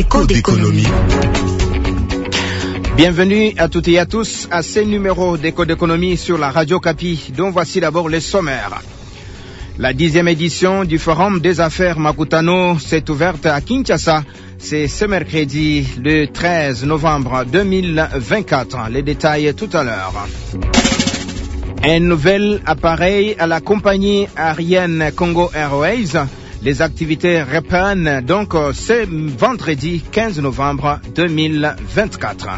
Écho d'économie. Bienvenue à toutes et à tous à ce numéro d'Écho d'économie sur la Radio Kapi, dont voici d'abord les sommaires. La 10e édition du Forum des affaires Makutano s'est ouverte à Kinshasa. C'est ce mercredi, le 13 novembre 2024. Les détails tout à l'heure. Un nouvel appareil à la compagnie aérienne Congo Airways. Les activités reprennent donc ce vendredi 15 novembre 2024.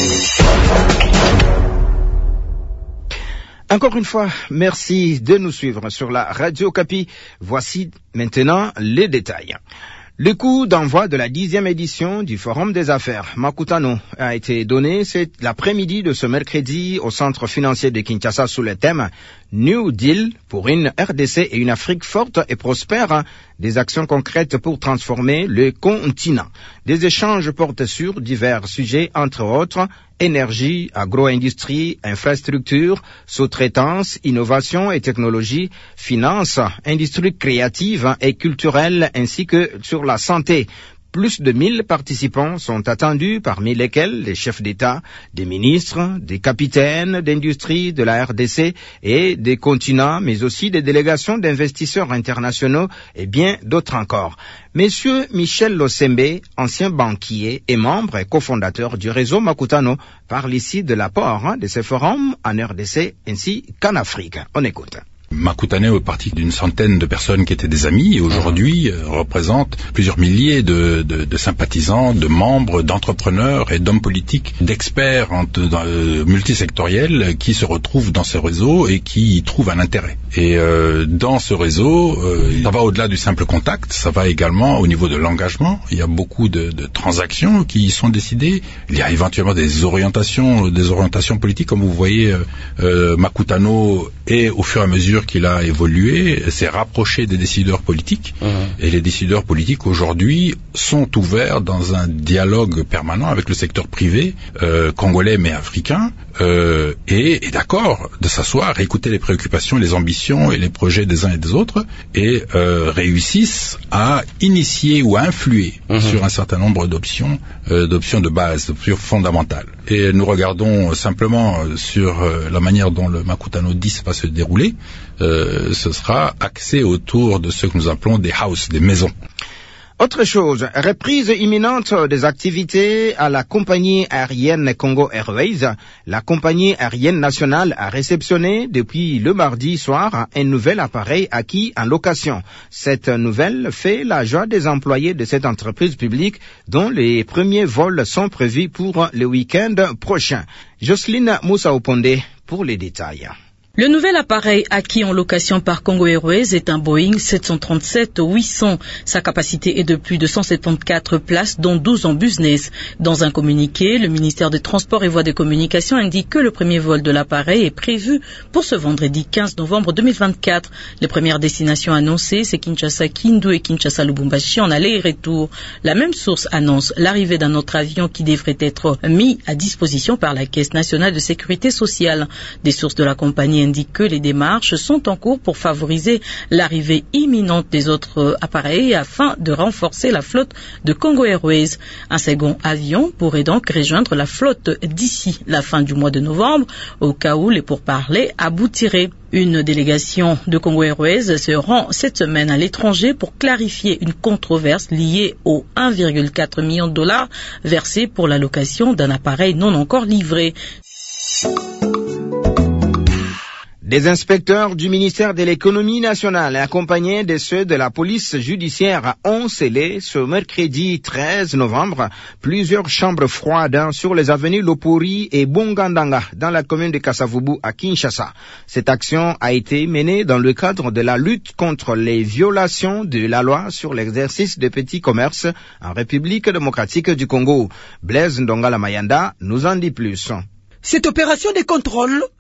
Encore une fois, merci de nous suivre sur la Radio Kapi. Voici maintenant les détails. Le coup d'envoi de la 10e édition du Forum des affaires Makutano a été donné cet l'après-midi de ce mercredi au centre financier de Kinshasa sous le thème New Deal pour une RDC et une Afrique forte et prospère, des actions concrètes pour transformer le continent. Des échanges portent sur divers sujets, entre autres énergie, agro-industrie, infrastructure, sous-traitance, innovation et technologie, finances, industrie créative et culturelle, ainsi que sur la santé. Plus de 1000 participants sont attendus, parmi lesquels les chefs d'État, des ministres, des capitaines d'industrie de la RDC et des continents, mais aussi des délégations d'investisseurs internationaux et bien d'autres encore. Monsieur Michel Losembe, ancien banquier et membre et cofondateur du réseau Makutano, parle ici de l'apport de ces forums en RDC ainsi qu'en Afrique. On écoute. Makutano est parti d'une centaine de personnes qui étaient des amis et aujourd'hui représente plusieurs milliers de sympathisants, de membres, d'entrepreneurs et d'hommes politiques, d'experts multisectoriels qui se retrouvent dans ce réseau et qui y trouvent un intérêt. Et dans ce réseau, ça va au-delà du simple contact, ça va également au niveau de l'engagement. Il y a beaucoup de transactions qui sont décidées. Il y a éventuellement des orientations politiques, comme vous voyez. Makutano est au fur et à mesure qu'il a évolué, s'est rapproché des décideurs politiques. Et les décideurs politiques aujourd'hui sont ouverts dans un dialogue permanent avec le secteur privé, congolais mais africain, et d'accord de s'asseoir, écouter les préoccupations, les ambitions et les projets des uns et des autres, et réussissent à initier ou à influer sur un certain nombre d'options de base, d'options fondamentales. Et nous regardons simplement sur la manière dont le Makutano 10 va se dérouler. Ce sera axé autour de ce que nous appelons des houses, des maisons. Autre chose, reprise imminente des activités à la compagnie aérienne Congo Airways. La compagnie aérienne nationale a réceptionné depuis le mardi soir un nouvel appareil acquis en location. Cette nouvelle fait la joie des employés de cette entreprise publique dont les premiers vols sont prévus pour le week-end prochain. Jocelyne Moussa-Oponde pour les détails. Le nouvel appareil acquis en location par Congo Airways est un Boeing 737-800. Sa capacité est de plus de 174 places, dont 12 en business. Dans un communiqué, le ministère des Transports et Voies de Communication indique que le premier vol de l'appareil est prévu pour ce vendredi 15 novembre 2024. Les premières destinations annoncées, c'est Kinshasa-Kindu et Kinshasa-Lubumbashi en aller et retour. La même source annonce l'arrivée d'un autre avion qui devrait être mis à disposition par la Caisse nationale de sécurité sociale. Des sources de la compagnie indique que les démarches sont en cours pour favoriser l'arrivée imminente des autres appareils afin de renforcer la flotte de Congo Airways. Un second avion pourrait donc rejoindre la flotte d'ici la fin du mois de novembre, au cas où les pourparlers aboutiraient. Une délégation de Congo Airways se rend cette semaine à l'étranger pour clarifier une controverse liée aux 1,4 million de dollars versés pour la location d'un appareil non encore livré. Des inspecteurs du ministère de l'économie nationale accompagnés de ceux de la police judiciaire ont scellé ce mercredi 13 novembre plusieurs chambres froides sur les avenues Lopori et Bongandanga dans la commune de Kasavubu à Kinshasa. Cette action a été menée dans le cadre de la lutte contre les violations de la loi sur l'exercice des petits commerces en République démocratique du Congo. Blaise Ndongala Mayanda nous en dit plus. Cette opération de contrôle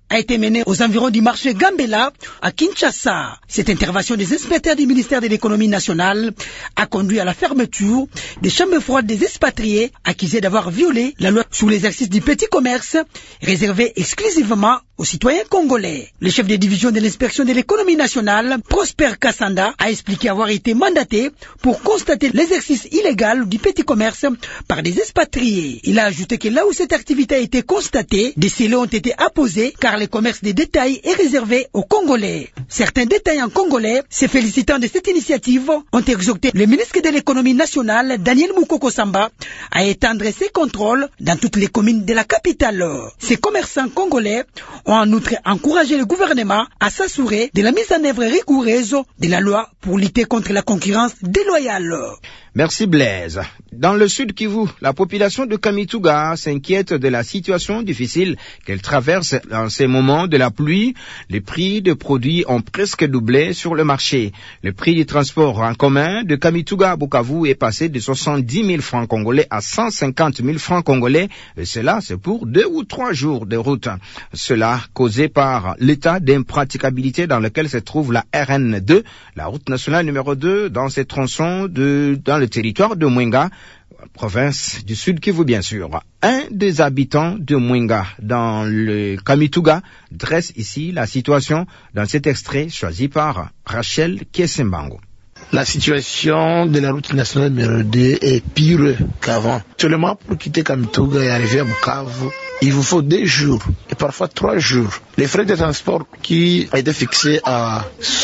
a été menée aux environs du marché Gambela à Kinshasa. Cette intervention des inspecteurs du ministère de l'économie nationale a conduit à la fermeture des chambres froides des expatriés accusés d'avoir violé la loi sur l'exercice du petit commerce réservée exclusivement aux citoyens congolais. Le chef de division de l'inspection de l'économie nationale, Prosper Kassanda, a expliqué avoir été mandaté pour constater l'exercice illégal du petit commerce par des expatriés. Il a ajouté que là où cette activité a été constatée, des scellés ont été apposés car le commerce des détails est réservé aux Congolais. Certains détaillants congolais, se félicitant de cette initiative, ont exhorté le ministre de l'économie nationale, Daniel Moukoko Samba, à étendre ses contrôles dans toutes les communes de la capitale. Ces commerçants congolais ont en outre encouragé le gouvernement à s'assurer de la mise en œuvre rigoureuse de la loi pour lutter contre la concurrence déloyale. Merci Blaise. Dans le sud Kivu, la population de Kamituga s'inquiète de la situation difficile qu'elle traverse dans ces moments de la pluie. Les prix de produits ont presque doublé sur le marché. Le prix du transport en commun de Kamituga à Bukavu est passé de 70 000 francs congolais à 150 000 francs congolais. Et cela, c'est pour 2 ou 3 jours de route. Cela causé par l'état d'impraticabilité dans lequel se trouve la RN2, la route nationale numéro 2, dans ces tronçons dans le territoire de Mwenga, province du Sud Kivu bien sûr. Un des habitants de Mwenga dans le Kamituga dresse ici la situation dans cet extrait choisi par Rachel Kiesembango. La situation de la route nationale numéro 2 est pire qu'avant. Seulement pour quitter Kamituga et arriver à Bukavu, il vous faut 2 jours et parfois 3 jours. Les frais de transport qui ont été fixés à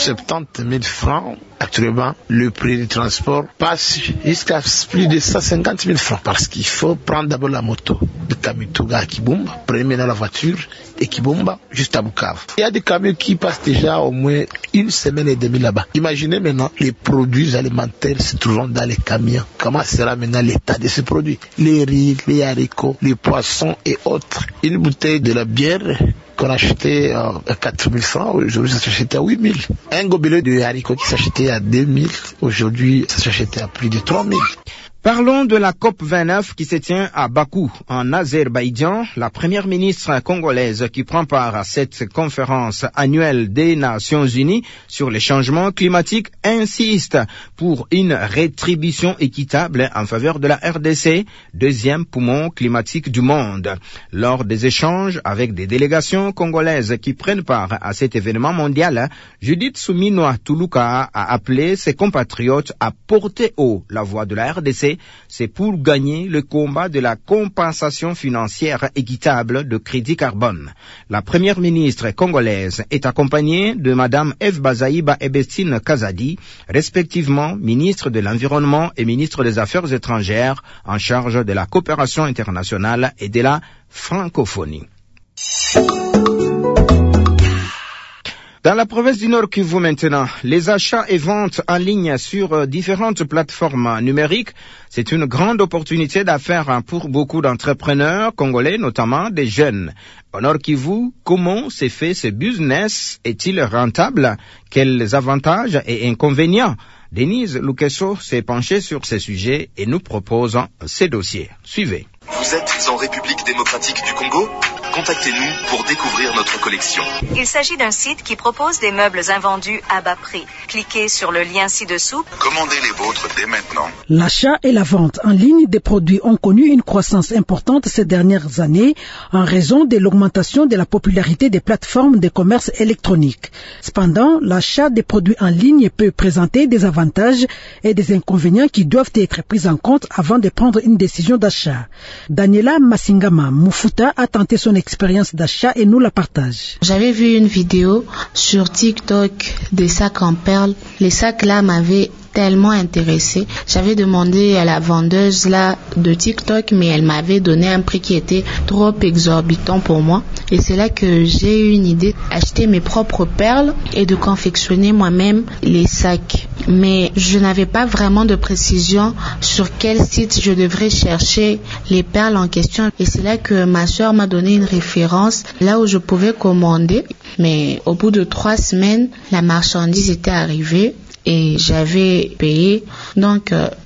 70 000 francs, actuellement, le prix du transport passe jusqu'à plus de 150 000 francs parce qu'il faut prendre d'abord la moto de Kamituga à Kibumba, prendre maintenant la voiture de Kibumba juste à Bukavu. Il y a des camions qui passent déjà au moins 1 semaine et demie là-bas. Imaginez maintenant les produits alimentaires se trouvant dans les camions. Comment sera maintenant l'état de ces produits? Les riz, les haricots, les poissons et autres. Une bouteille de la bière qu'on achetait à 4 000 francs, aujourd'hui ça s'achetait à 8 000. Un gobelet de haricots qui s'achetait à 2 000, aujourd'hui ça s'achetait à plus de 3 000. Parlons de la COP29 qui se tient à Bakou, en Azerbaïdjan. La première ministre congolaise qui prend part à cette conférence annuelle des Nations Unies sur les changements climatiques insiste pour une rétribution équitable en faveur de la RDC, deuxième poumon climatique du monde. Lors des échanges avec des délégations congolaises qui prennent part à cet événement mondial, Judith Souminoa Toulouka a appelé ses compatriotes à porter haut la voix de la RDC. C'est pour gagner le combat de la compensation financière équitable de crédit carbone. La première ministre congolaise est accompagnée de Madame Eve Bazaïba Ebestine Kazadi, respectivement ministre de l'Environnement et ministre des Affaires étrangères en charge de la coopération internationale et de la francophonie. Dans la province du Nord Kivu maintenant, les achats et ventes en ligne sur différentes plateformes numériques, c'est une grande opportunité d'affaires pour beaucoup d'entrepreneurs congolais, notamment des jeunes. Au Nord Kivu, comment s'est fait ce business? Est-il rentable? Quels avantages et inconvénients? Denise Lukeso s'est penchée sur ces sujets et nous propose ces dossiers. Suivez. Vous êtes en République démocratique du Congo? Contactez-nous pour découvrir notre collection. Il s'agit d'un site qui propose des meubles invendus à bas prix. Cliquez sur le lien ci-dessous. Commandez les vôtres dès maintenant. L'achat et la vente en ligne des produits ont connu une croissance importante ces dernières années en raison de l'augmentation de la popularité des plateformes de commerce électronique. Cependant, l'achat des produits en ligne peut présenter des avantages et des inconvénients qui doivent être pris en compte avant de prendre une décision d'achat. Daniela Masingama Mufuta a tenté son expérience d'achat et nous la partage. J'avais vu une vidéo sur TikTok des sacs en perles. Les sacs là m'avaient tellement intéressée. J'avais demandé à la vendeuse là de TikTok, mais elle m'avait donné un prix qui était trop exorbitant pour moi. Et c'est là que j'ai eu une idée d'acheter mes propres perles et de confectionner moi-même les sacs. Mais je n'avais pas vraiment de précision sur quel site je devrais chercher les perles en question. Et c'est là que ma soeur m'a donné une référence là où je pouvais commander. Mais au bout de 3 semaines, la marchandise était arrivée et j'avais payé. Donc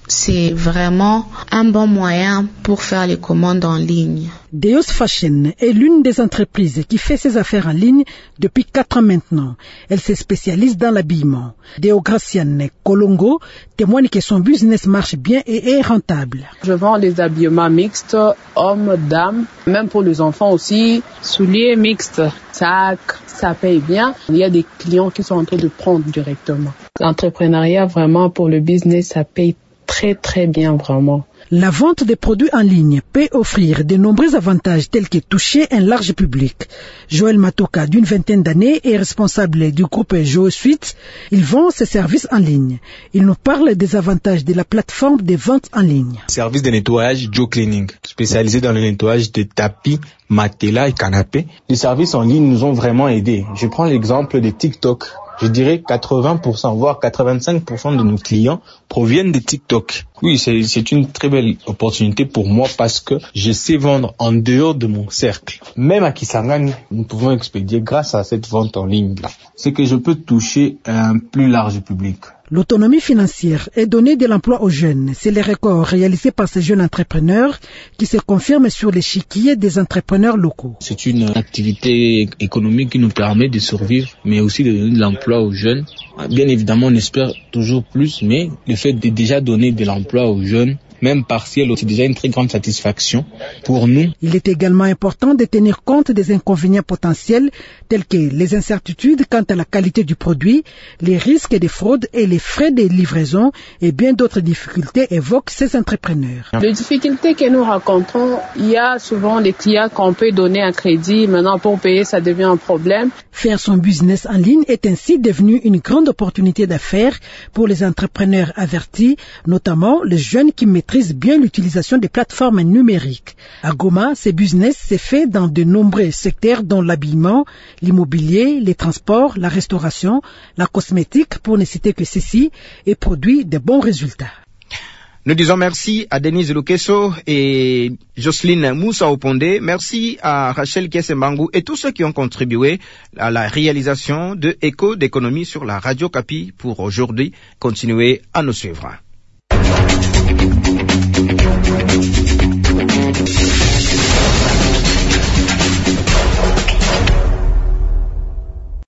c'est vraiment un bon moyen pour faire les commandes en ligne. Deos Fashion est l'une des entreprises qui fait ses affaires en ligne depuis 4 ans maintenant. Elle se spécialise dans l'habillement. Deo Graciane Kolongo témoigne que son business marche bien et est rentable. Je vends des habillements mixtes, hommes, dames, même pour les enfants aussi, souliers mixtes, sacs, ça paye bien. Il y a des clients qui sont en train de prendre directement. L'entrepreneuriat, vraiment, pour le business, ça paye très bien, vraiment. La vente des produits en ligne peut offrir de nombreux avantages tels que toucher un large public. Joël Matoka, d'une 20aine d'années, est responsable du groupe GeoSuite. Il vend ses services en ligne. Il nous parle des avantages de la plateforme de vente en ligne. Service de nettoyage Joe Cleaning, spécialisé dans le nettoyage de tapis, matelas et canapés. Les services en ligne nous ont vraiment aidés. Je prends l'exemple de TikTok. Je dirais 80%, voire 85% de nos clients proviennent de TikTok. Oui, c'est une très belle opportunité pour moi parce que je sais vendre en dehors de mon cercle. Même à Kisangani, nous pouvons expédier grâce à cette vente en ligne-là. C'est que je peux toucher un plus large public. L'autonomie financière est donnée de l'emploi aux jeunes. C'est le record réalisé par ces jeunes entrepreneurs qui se confirment sur l'échiquier des entrepreneurs locaux. C'est une activité économique qui nous permet de survivre, mais aussi de donner de l'emploi aux jeunes. Bien évidemment, on espère toujours plus, mais le fait de déjà donner de l'emploi aux jeunes, même partiel, c'est déjà une très grande satisfaction pour nous. Il est également important de tenir compte des inconvénients potentiels tels que les incertitudes quant à la qualité du produit, les risques de fraude et les frais de livraison et bien d'autres difficultés évoquent ces entrepreneurs. Les difficultés que nous rencontrons, il y a souvent les clients qu'on peut donner un crédit. Maintenant, pour payer, ça devient un problème. Faire son business en ligne est ainsi devenu une grande opportunité d'affaires pour les entrepreneurs avertis, notamment les jeunes qui maîtrisent bien l'utilisation des plateformes numériques. À Goma, ce business s'est fait dans de nombreux secteurs dont l'habillement, l'immobilier, les transports, la restauration, la cosmétique, pour ne citer que ceci, et produit de bons résultats. Nous disons merci à Denise Lukeso et Jocelyne Moussa Opondé. Merci à Rachel Kiesembangu et tous ceux qui ont contribué à la réalisation de Écho d'économie sur la Radio Kapi pour aujourd'hui. Continuez à nous suivre.